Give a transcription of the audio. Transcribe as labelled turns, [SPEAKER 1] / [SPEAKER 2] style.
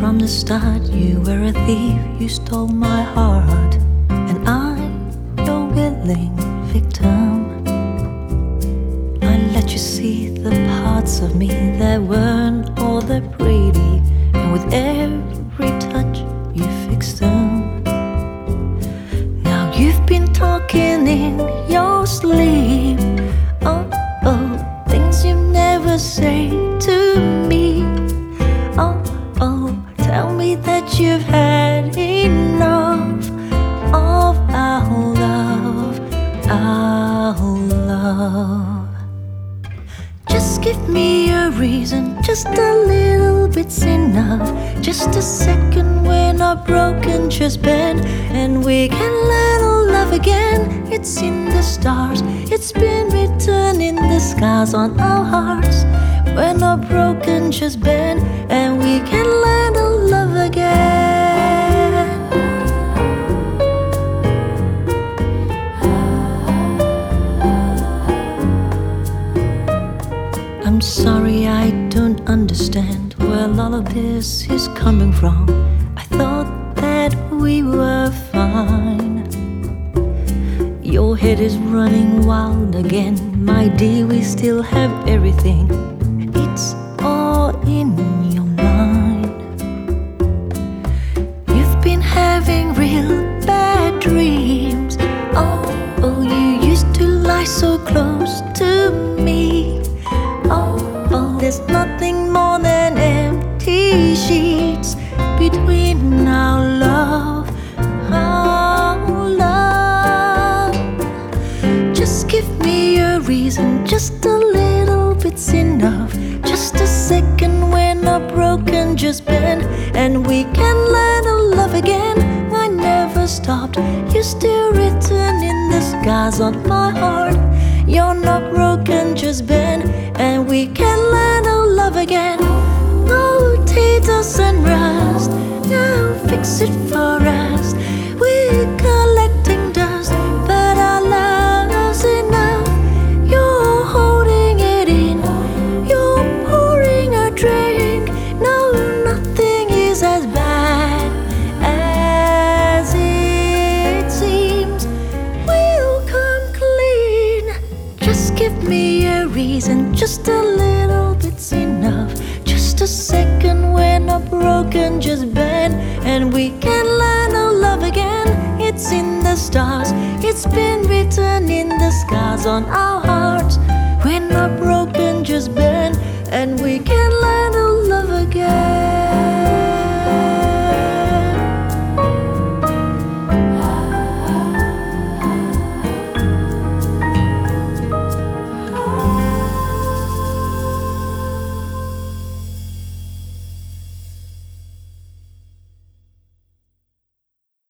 [SPEAKER 1] from the start, you were a thief, you stole my heart, and I'm your willing victim. I let you see the parts of me that weren't all that pretty, and with every touch you fixed them. Now you've been talking in your sleep, oh, oh, things you never say to me. Oh, oh, tell me that you've had enough of our love, our love. Just give me a reason, just a little bit's enough. Just a second when our broken just bend, and we can learn to love again. It's in the stars, it's been written in the scars on our hearts. When our broken just bend, and we can learn to love again. I'm sorry, I don't understand where all of this is coming from. I thought that we were fine. Your head is running wild again, my dear, we still have everything. It's all in your mind. You've been having real bad dreams. Oh, oh, you used to lie so close to me. Oh, oh, there's nothing more than empty sheets between our love, our love. Just give me a reason, just a little bit's enough. Just a second when our broken just bend, and we can learn to love again. I never stopped, you're still written in the scars on my heart. You're not broken, just bend, and we can learn to love again. No tears and rust, now fix it for us. We're collecting dust, but our love's enough. You're holding it in, you're pouring a drink. No, nothing is as bad as it seems. We'll come clean. Just give me a reason, just a little bit's enough. Just a second when our broken just bend, and we can learn to love again. It's in the stars, it's been written in the scars on our hearts. When our broken just bend, and we can learn to love again.